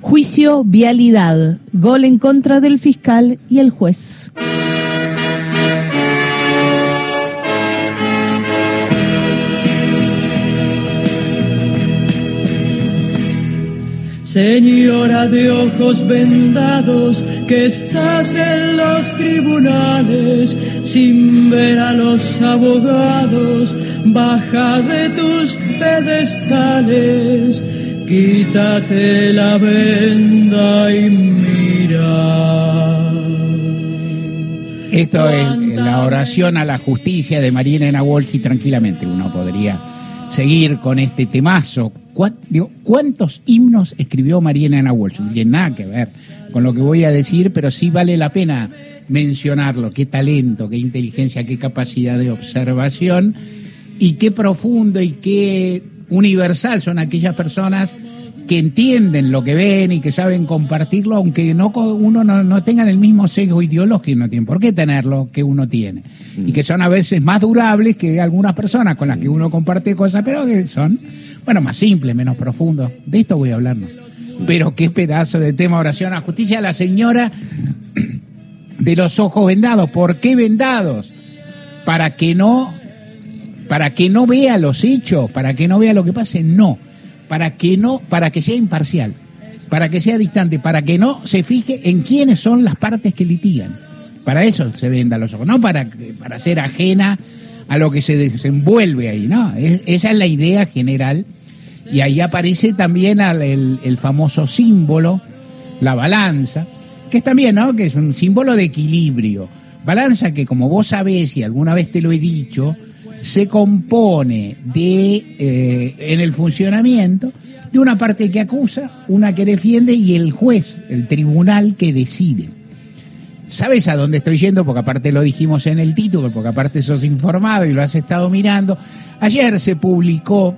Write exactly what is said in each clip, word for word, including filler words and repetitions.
Juicio Vialidad, gol en contra del fiscal y el juez. Señora de ojos vendados, que estás en los tribunales, sin ver a los abogados, baja de tus pedestales, quítate la venda y mira. Esto es la oración a la justicia de María Elena Walsh, y tranquilamente uno podría seguir con este temazo. ¿Cuántos himnos escribió María Elena Walsh? No tiene nada que ver con lo que voy a decir, pero sí vale la pena mencionarlo. Qué talento, qué inteligencia, qué capacidad de observación, y qué profundo y qué universal son aquellas personas que entienden lo que ven y que saben compartirlo, aunque no uno no, no tenga el mismo sesgo ideológico, no tiene por qué tenerlo que uno tiene, mm. y que son a veces más durables que algunas personas con las que uno comparte cosas, pero que son, bueno, más simples, menos profundos. De esto voy a hablar, ¿no? Pero qué pedazo de tema, oración a justicia. La señora de los ojos vendados. ¿Por qué vendados? Para que no, para que no vea los hechos, para que no vea lo que pase, no. Para que no, para que sea imparcial, para que sea distante, para que no se fije en quiénes son las partes que litigan. Para eso se venda los ojos, no para, para ser ajena a lo que se desenvuelve ahí, ¿no? Es, esa es la idea general, y ahí aparece también el, el, el famoso símbolo, la balanza, que es también, ¿no?, que es un símbolo de equilibrio. Balanza que, como vos sabés, y alguna vez te lo he dicho, se compone de, eh, en el funcionamiento, de una parte que acusa, una que defiende y el juez, el tribunal que decide. ¿Sabes a dónde estoy yendo? Porque aparte lo dijimos en el título, porque aparte sos informado y lo has estado mirando. Ayer se publicó,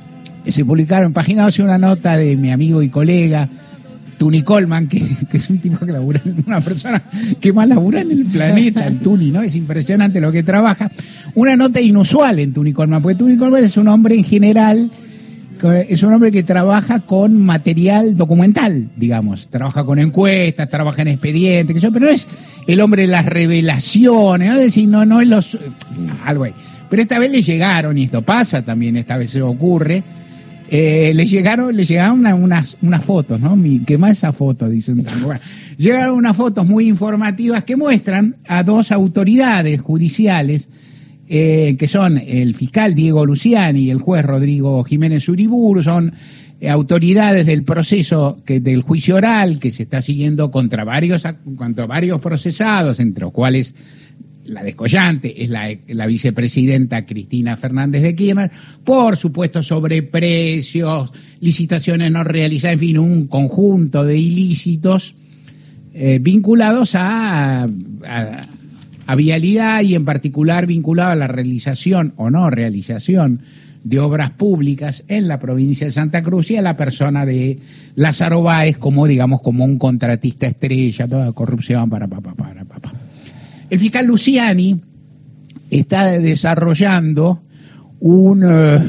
se publicaron en Página doce una nota de mi amigo y colega Tuni Coleman, que, que es un tipo que labura, una persona que más labura en el planeta, el Tuni, ¿no? Es impresionante lo que trabaja. Una nota inusual en Tuni Coleman, porque Tuni Coleman es un hombre en general, es un hombre que trabaja con material documental, digamos, trabaja con encuestas, trabaja en expedientes, que yo, pero no es el hombre de las revelaciones, ¿no? Es decir, no, no es los, algo ahí. Pero esta vez le llegaron, y esto pasa también, esta vez se ocurre, Eh, le llegaron, le llegaron una, unas, unas fotos, ¿no? Mi, ¿qué más esa foto? Dice un tango. Bueno, llegaron unas fotos muy informativas que muestran a dos autoridades judiciales, eh, que son el fiscal Diego Luciani y el juez Rodrigo Jiménez Uriburu. Son eh, autoridades del proceso, que, del juicio oral que se está siguiendo contra varios, contra varios procesados, entre los cuales la descollante es la, la vicepresidenta Cristina Fernández de Kirchner, por supuesto sobreprecios, licitaciones no realizadas, en fin, un conjunto de ilícitos eh, vinculados a, a, a vialidad, y en particular vinculado a la realización o no realización de obras públicas en la provincia de Santa Cruz, y a la persona de Lázaro Báez como, digamos, como un contratista estrella, toda corrupción, para, para, para, para, para. El fiscal Luciani está desarrollando un, uh,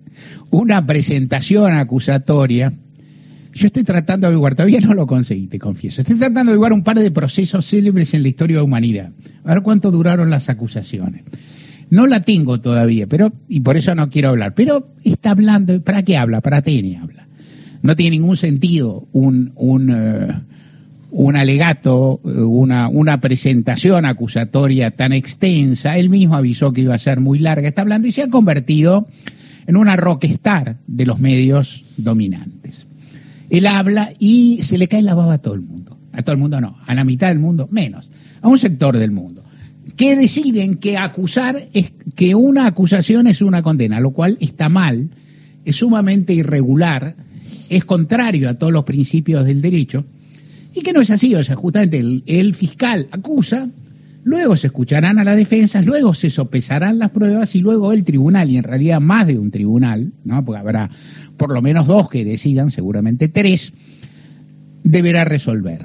una presentación acusatoria. Yo estoy tratando de averiguar, todavía no lo conseguí, te confieso. Estoy tratando de averiguar un par de procesos célebres en la historia de la humanidad. A ver cuánto duraron las acusaciones. No la tengo todavía, pero y por eso no quiero hablar. Pero está hablando, ¿para qué habla? Para Atene habla. No tiene ningún sentido un... un uh, un alegato, una, una presentación acusatoria tan extensa. Él mismo avisó que iba a ser muy larga. Está hablando y se ha convertido en una rockstar de los medios dominantes. Él habla y se le cae la baba a todo el mundo. A todo el mundo no, a la mitad del mundo menos, a un sector del mundo, que deciden que acusar es que una acusación es una condena, lo cual está mal, es sumamente irregular, es contrario a todos los principios del derecho. Y que no es así, o sea, justamente el, el fiscal acusa, luego se escucharán a las defensas, luego se sopesarán las pruebas, y luego el tribunal, y en realidad más de un tribunal, ¿no?, porque habrá por lo menos dos que decidan, seguramente tres, deberá resolver.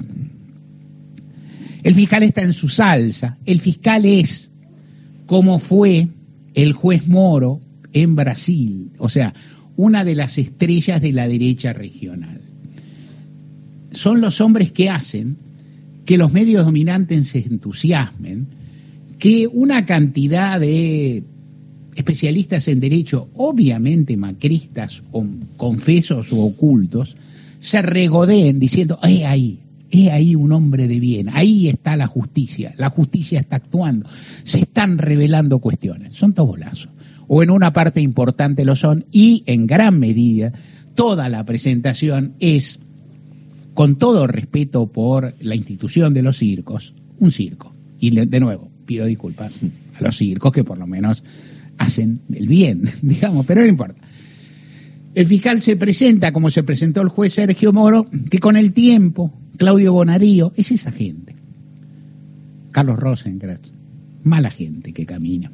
El fiscal está en su salsa, el fiscal es como fue el juez Moro en Brasil, o sea, una de las estrellas de la derecha regional. son los hombres que hacen que los medios dominantes se entusiasmen, que una cantidad de especialistas en derecho, obviamente macristas o confesos o ocultos, se regodeen diciendo, ¡eh ahí! Es ahí un hombre de bien, ahí está la justicia, la justicia está actuando, se están revelando cuestiones, son tobolazos, o en una parte importante lo son, y en gran medida toda la presentación es, con todo respeto por la institución de los circos, un circo. Y de nuevo, pido disculpas a los circos que por lo menos hacen el bien, digamos, pero no importa. El fiscal se presenta como se presentó el juez Sergio Moro, que con el tiempo, Claudio Bonadio, es esa gente. Carlos Rosenkrantz, mala gente que camina.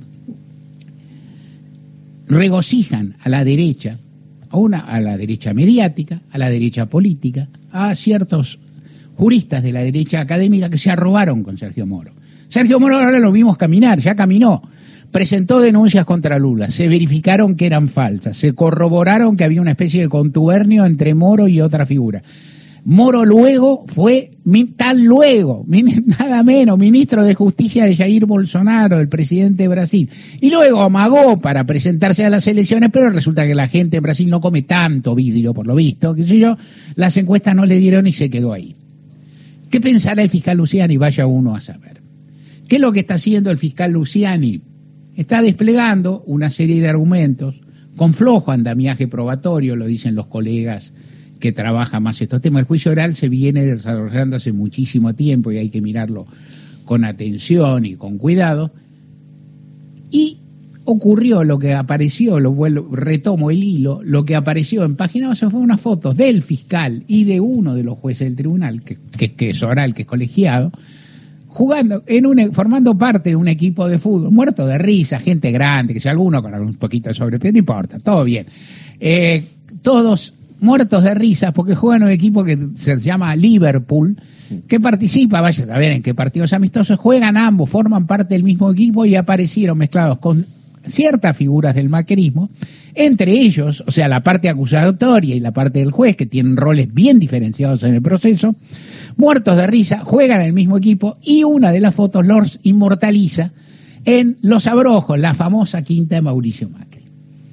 Regocijan a la derecha, a, una, a la derecha mediática, a la derecha política, a ciertos juristas de la derecha académica que se arrobaron con Sergio Moro. Sergio Moro ahora lo vimos caminar, ya caminó. Presentó denuncias contra Lula, se verificaron que eran falsas, se corroboraron que había una especie de contubernio entre Moro y otra figura. Moro luego fue, tan luego, nada menos, ministro de Justicia de Jair Bolsonaro, el presidente de Brasil. Y luego amagó para presentarse a las elecciones, pero resulta que la gente en Brasil no come tanto vidrio, por lo visto, qué sé yo, las encuestas no le dieron y se quedó ahí. ¿Qué pensará el fiscal Luciani? Vaya uno a saber. ¿Qué es lo que está haciendo el fiscal Luciani? Está desplegando una serie de argumentos con flojo andamiaje probatorio, lo dicen los colegas que trabajan más estos temas. El juicio oral se viene desarrollando hace muchísimo tiempo y hay que mirarlo con atención y con cuidado. Y ocurrió lo que apareció, lo vuelvo, retomo el hilo, lo que apareció en página once fue unas fotos del fiscal y de uno de los jueces del tribunal, que, que, que es oral, que es colegiado, jugando, en un, formando parte de un equipo de fútbol, muerto de risa, gente grande, que sea alguno con un poquito de sobrepeso, no importa, todo bien. Eh, todos muertos de risa porque juegan un equipo que se llama Liverpool, que participa, vaya a saber en qué partidos amistosos, juegan ambos, forman parte del mismo equipo y aparecieron mezclados con ciertas figuras del macrismo, entre ellos, o sea, la parte acusatoria y la parte del juez, que tienen roles bien diferenciados en el proceso, muertos de risa, juegan en el mismo equipo y una de las fotos los inmortaliza en Los Abrojos, la famosa quinta de Mauricio Macri.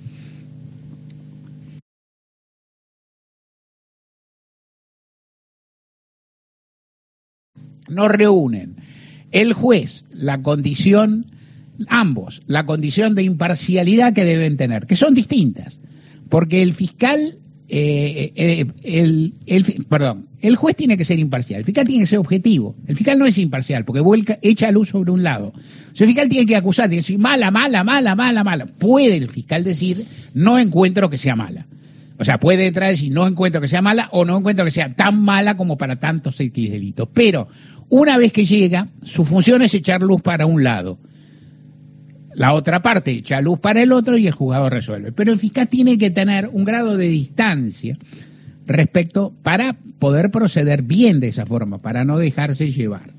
No reúnen el juez la condición, ambos, la condición de imparcialidad que deben tener, que son distintas, porque el fiscal, eh, eh, el, el, perdón, el juez tiene que ser imparcial, el fiscal tiene que ser objetivo, el fiscal no es imparcial, porque vuelca, echa luz sobre un lado. O sea, el fiscal tiene que acusar, tiene que decir mala, mala, mala, mala, mala. Puede el fiscal decir, no encuentro que sea mala. O sea, puede entrar y decir, no encuentro que sea mala o no encuentro que sea tan mala como para tantos X delitos. Pero una vez que llega, su función es echar luz para un lado. La otra parte echa luz para el otro y el juzgado resuelve. Pero el fiscal tiene que tener un grado de distancia respecto para poder proceder bien de esa forma, para no dejarse llevar.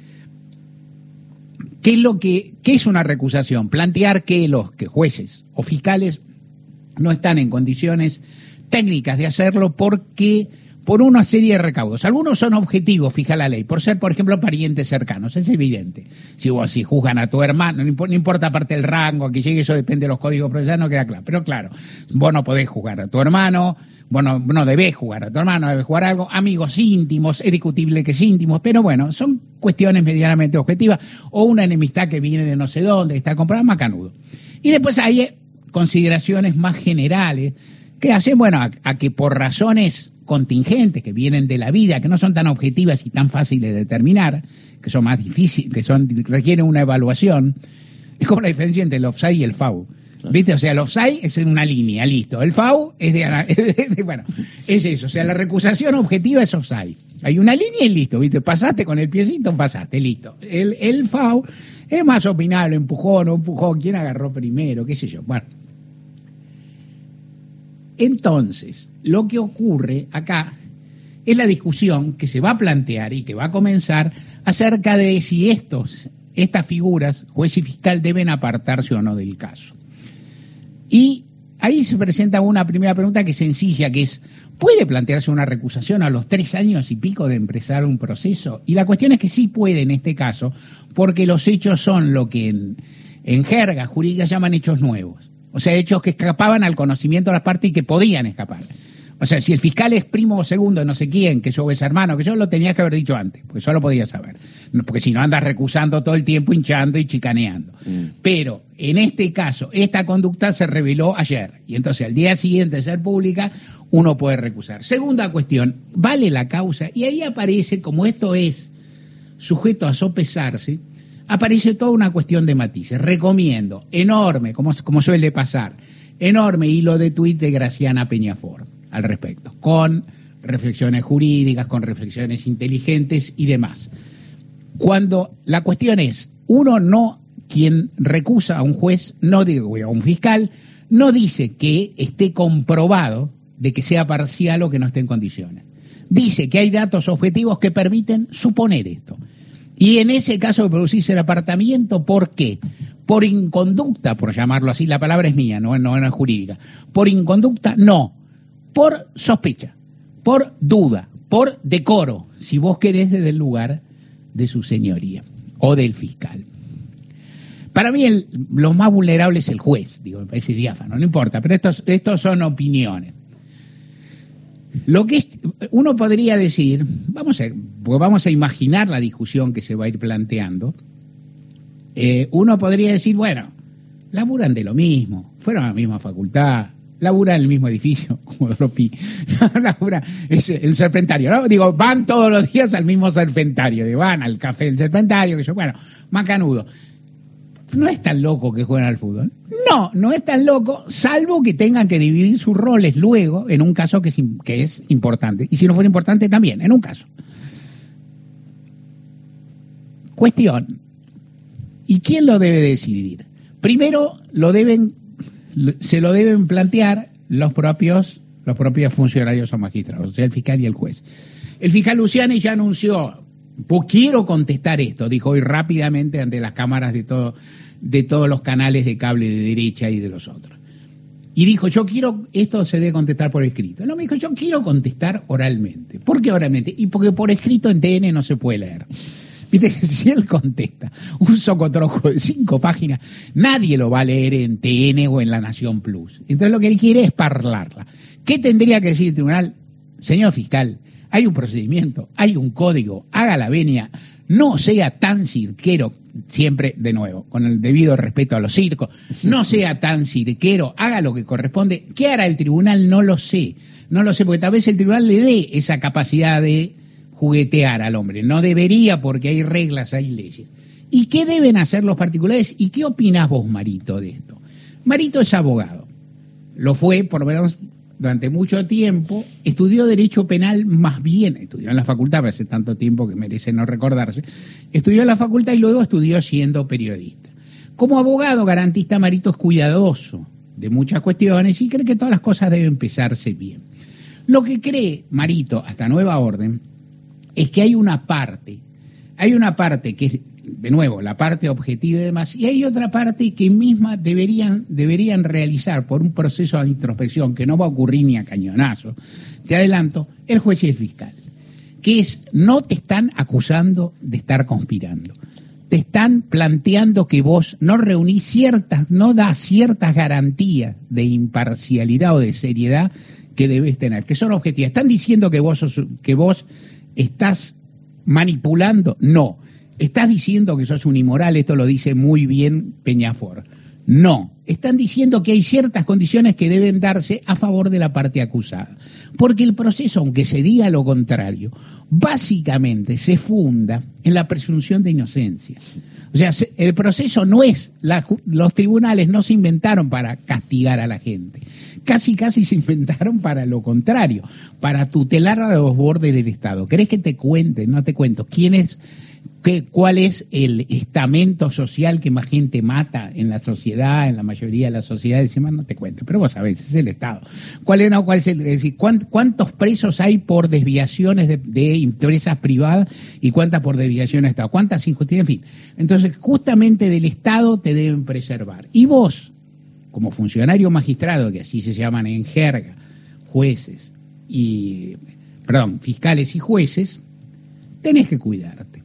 ¿Qué es lo que, qué es una recusación? Plantear que los que jueces o fiscales no están en condiciones técnicas de hacerlo porque por una serie de recaudos. Algunos son objetivos, fija la ley, por ser, por ejemplo, parientes cercanos, es evidente. Si vos si juzgan a tu hermano, no importa, no importa aparte del rango, que llegue, eso depende de los códigos procesales, no queda claro. Pero claro, vos no podés juzgar a tu hermano, vos no, no debés jugar a tu hermano, debés jugar a algo, amigos íntimos, es discutible que es íntimos, pero bueno, son cuestiones medianamente objetivas, o una enemistad que viene de no sé dónde, está comprada, macanudo. Y después hay consideraciones más generales, que hacen, bueno, a, a que por razones contingentes que vienen de la vida, que no son tan objetivas y tan fáciles de determinar, que son más difíciles, que son requieren una evaluación, es como la diferencia entre el offside y el foul. ¿Viste? O sea, el offside es en una línea, listo. El foul es de, es de, bueno, es eso. O sea, la recusación objetiva es offside. Hay una línea y listo, ¿viste? Pasaste con el piecito, pasaste, listo. El, el foul es más opinable, empujó, no empujó, quién agarró primero, qué sé yo. Bueno. Entonces, lo que ocurre acá es la discusión que se va a plantear y que va a comenzar acerca de si estos, estas figuras, juez y fiscal, deben apartarse o no del caso. Y ahí se presenta una primera pregunta que es sencilla, que es, ¿puede plantearse una recusación a los tres años y pico de empezar un proceso? Y la cuestión es que sí puede en este caso, porque los hechos son lo que en, en jerga jurídica llaman hechos nuevos. O sea, hechos que escapaban al conocimiento de las partes y que podían escapar. O sea, si el fiscal es primo o segundo de no sé quién, que yo es hermano, que yo lo tenías que haber dicho antes, porque solo podía saber. No, porque si no andas recusando todo el tiempo, hinchando y chicaneando. Mm. Pero en este caso, esta conducta se reveló ayer. Y entonces al día siguiente de ser pública, uno puede recusar. Segunda cuestión, ¿vale la causa? Y ahí aparece, como esto es sujeto a sopesarse, aparece toda una cuestión de matices. Recomiendo, enorme, como, como suele pasar, enorme hilo de tuit de Graciana Peñafort al respecto, con reflexiones jurídicas, con reflexiones inteligentes y demás. Cuando la cuestión es, uno no, quien recusa a un juez, no digo a un fiscal, no dice que esté comprobado de que sea parcial o que no esté en condiciones. Dice que hay datos objetivos que permiten suponer esto. Y en ese caso de producirse el apartamiento, ¿por qué? Por inconducta, por llamarlo así, la palabra es mía, no, no es jurídica. Por inconducta, no. Por sospecha, por duda, por decoro, si vos querés, desde el lugar de su señoría o del fiscal. Para mí el, lo más vulnerable es el juez, digo, me parece diáfano, no importa, pero estos, estos son opiniones. Lo que es, uno podría decir, vamos a, vamos a imaginar la discusión que se va a ir planteando, eh, uno podría decir, bueno, laburan de lo mismo, fueron a la misma facultad, laburan en el mismo edificio, como Dropi, labura, es el Serpentario, ¿no? Digo, van todos los días al mismo Serpentario, van al café del Serpentario, que yo, bueno, macanudo. ¿No es tan loco que jueguen al fútbol? No, no es tan loco, salvo que tengan que dividir sus roles luego, en un caso que es, que es importante. Y si no fuera importante, también, en un caso. Cuestión, ¿y quién lo debe decidir? Primero, lo deben, se lo deben plantear los propios, los propios funcionarios o magistrados, o sea, el fiscal y el juez. El fiscal Luciani ya anunció, pues quiero contestar esto, dijo hoy rápidamente ante las cámaras de todo, de todos los canales de cable de derecha y de los otros. Y dijo, yo quiero, esto se debe contestar por escrito. No, me dijo, yo quiero contestar oralmente. ¿Por qué oralmente? Y porque por escrito en T N no se puede leer. Viste que si él contesta un socotrojo de cinco páginas, nadie lo va a leer en T N o en La Nación Plus. Entonces lo que él quiere es parlarla. ¿Qué tendría que decir el tribunal? Señor fiscal, hay un procedimiento, hay un código, haga la venia, no sea tan cirquero, siempre de nuevo, con el debido respeto a los circos, no sea tan cirquero, haga lo que corresponde. ¿Qué hará el tribunal? No lo sé, no lo sé, porque tal vez el tribunal le dé esa capacidad de juguetear al hombre, no debería porque hay reglas, hay leyes. ¿Y qué deben hacer los particulares? ¿Y qué opinás vos, Marito, de esto? Marito es abogado, lo fue por lo menos durante mucho tiempo, estudió Derecho Penal, más bien, estudió en la facultad, pero hace tanto tiempo que merece no recordarse, estudió en la facultad y luego estudió siendo periodista. Como abogado garantista, Marito es cuidadoso de muchas cuestiones y cree que todas las cosas deben empezarse bien. Lo que cree Marito, hasta nueva orden, es que hay una parte, hay una parte que es, de nuevo, la parte objetiva y demás, y hay otra parte que misma deberían, deberían realizar por un proceso de introspección que no va a ocurrir ni a cañonazo, te adelanto, el juez y el fiscal, que es, no te están acusando de estar conspirando, te están planteando que vos no reunís ciertas, no das ciertas garantías de imparcialidad o de seriedad que debes tener, que son objetivas. Están diciendo que vos, sos, que vos estás manipulando, no. ¿Estás diciendo que sos un inmoral? Esto lo dice muy bien Peñafort. No, están diciendo que hay ciertas condiciones que deben darse a favor de la parte acusada. Porque el proceso, aunque se diga lo contrario, básicamente se funda en la presunción de inocencia. O sea, el proceso no es, la, los tribunales no se inventaron para castigar a la gente. Casi, casi se inventaron para lo contrario, para tutelar a los bordes del Estado. ¿Querés que te cuente? No te cuento. ¿Quién es? ¿Qué, ¿Cuál es el estamento social que más gente mata en la sociedad, en la mayoría de las sociedades? No te cuento, pero vos sabés, es el Estado. ¿Cuál es, no, cuál es, el, es decir, ¿cuántos presos hay por desviaciones de, de empresas privadas y cuántas por desviaciones de Estado? ¿Cuántas injusticias? En fin. Entonces, justamente del Estado te deben preservar. Y vos, como funcionario magistrado, que así se llaman en jerga, jueces y, perdón, fiscales y jueces, tenés que cuidarte.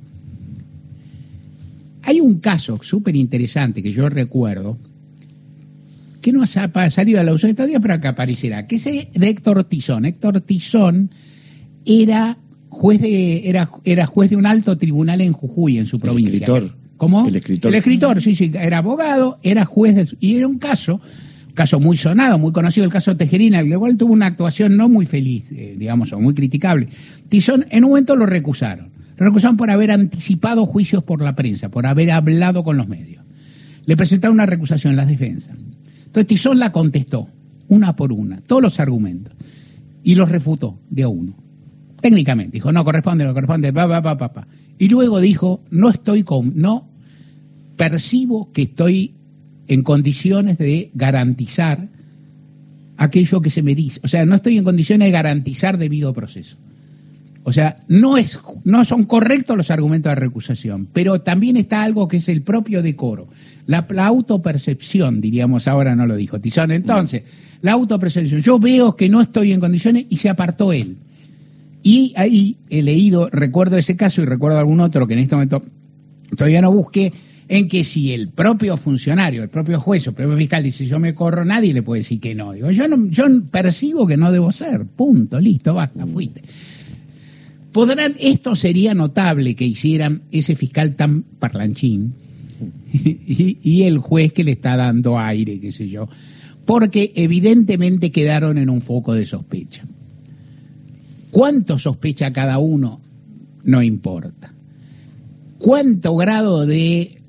Hay un caso súper interesante que yo recuerdo, que no ha salido a la luz todavía, pero acá aparecerá, que es de Héctor Tizón. Héctor Tizón era juez de era era juez de un alto tribunal en Jujuy, en su provincia. El escritor. ¿Cómo? El escritor. El escritor, sí, sí, era abogado, era juez de, y era un caso, caso muy sonado, muy conocido, el caso Tejerina, el cual tuvo una actuación no muy feliz, eh, digamos, o muy criticable. Tizón en un momento lo recusaron. Lo recusaron por haber anticipado juicios por la prensa, por haber hablado con los medios. Le presentaron una recusación, las defensas. Entonces Tizón la contestó, una por una, todos los argumentos, y los refutó de a uno. Técnicamente, dijo, no corresponde, no corresponde, pa, pa, pa, pa, pa. Y luego dijo, no estoy con, no percibo que estoy en condiciones de garantizar aquello que se me dice. O sea, no estoy en condiciones de garantizar debido proceso. O sea, no es, no son correctos los argumentos de recusación, pero también está algo que es el propio decoro. La, la autopercepción, diríamos ahora, no lo dijo Tizón. Entonces, la autopercepción. Yo veo que no estoy en condiciones y se apartó él. Y ahí he leído, recuerdo ese caso y recuerdo algún otro que en este momento todavía no busqué, en que si el propio funcionario, el propio juez o el propio fiscal dice yo me corro, nadie le puede decir que no. Digo, yo no, yo percibo que no debo ser, punto, listo, basta, fuiste. Podrán, esto sería notable que hicieran ese fiscal tan parlanchín y, y el juez que le está dando aire, qué sé yo, porque evidentemente quedaron en un foco de sospecha. ¿Cuánto sospecha cada uno? No importa. ¿Cuánto grado de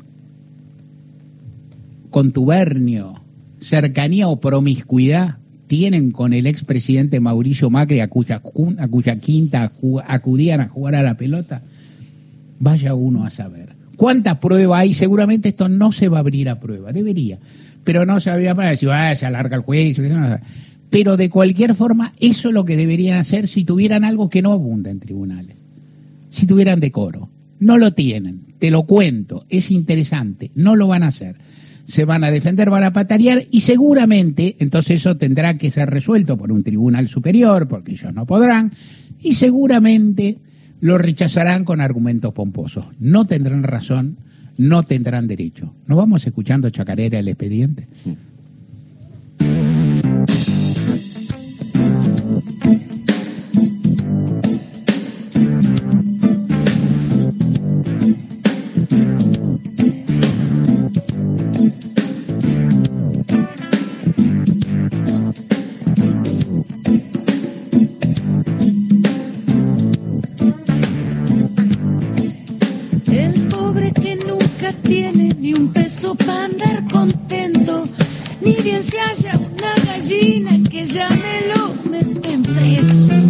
contubernio, cercanía o promiscuidad tienen con el expresidente Mauricio Macri, a cuya, a cuya quinta acudían a jugar a la pelota? Vaya uno a saber. ¿Cuánta prueba hay? Seguramente esto no se va a abrir a prueba, debería, pero no se abrirá para decir, vaya, se alarga el juicio, que no. Pero de cualquier forma, eso es lo que deberían hacer si tuvieran algo que no abunda en tribunales, si tuvieran decoro. No lo tienen, te lo cuento, es interesante, no lo van a hacer. Se van a defender, van a patalear y seguramente, entonces eso tendrá que ser resuelto por un tribunal superior, porque ellos no podrán, y seguramente lo rechazarán con argumentos pomposos. No tendrán razón, no tendrán derecho. ¿Nos vamos escuchando Chacarera el expediente? Sí. Para andar contento, ni bien se haya una gallina que ya me lo meten preso.